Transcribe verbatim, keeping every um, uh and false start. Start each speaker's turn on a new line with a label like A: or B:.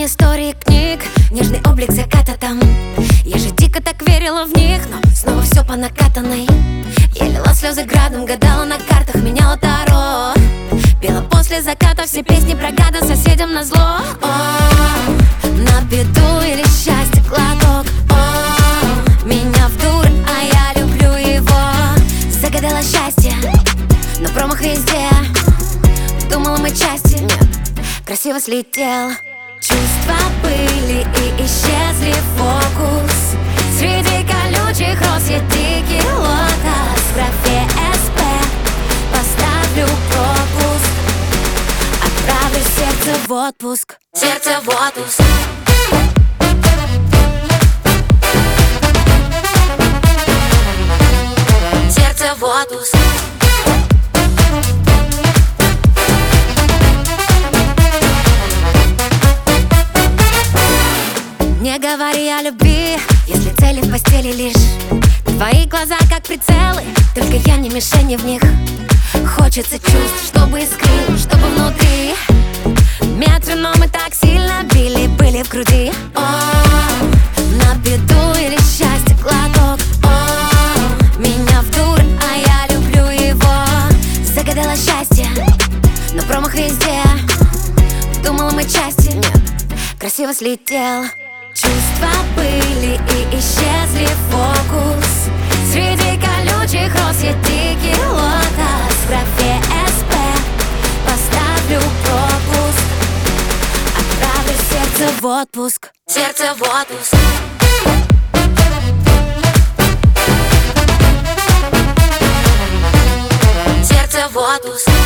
A: истории книг, нежный облик заката там. Я же дико так верила в них, но снова все по накатанной. Я лила слезы градом, гадала на картах, меняла таро. Пела после заката все песни про гада соседям назло. О, на беду или счастье глоток. О, меня в дурь, а я люблю его. Загадала счастье, но промах везде. Думала мы части, нет, красиво слетел. Чувства были и исчезли в фокус. Среди колючих роз я дикий лотос. В графе эс пэ поставлю пропуск. Отправлю сердце в отпуск. Сердце в отпуск. Сердце в отпуск. Не говори о любви, если цели в постели лишь твои глаза как прицелы, только я не мишени в них. Хочется чувств, чтобы искрило, чтобы внутри метроном так сильно били, были в груди. О, на беду или счастье глоток. О, меня в дурь, а я люблю его. Загадала счастье, но промах везде. Думала мы части, нет, красиво слетел. Чувства были и исчезли в фокус. Среди колючих роз я дикий лотос. В графе эс пэ поставлю пропуск. Отправлю сердце в отпуск. Сердце в отпуск. Сердце в отпуск.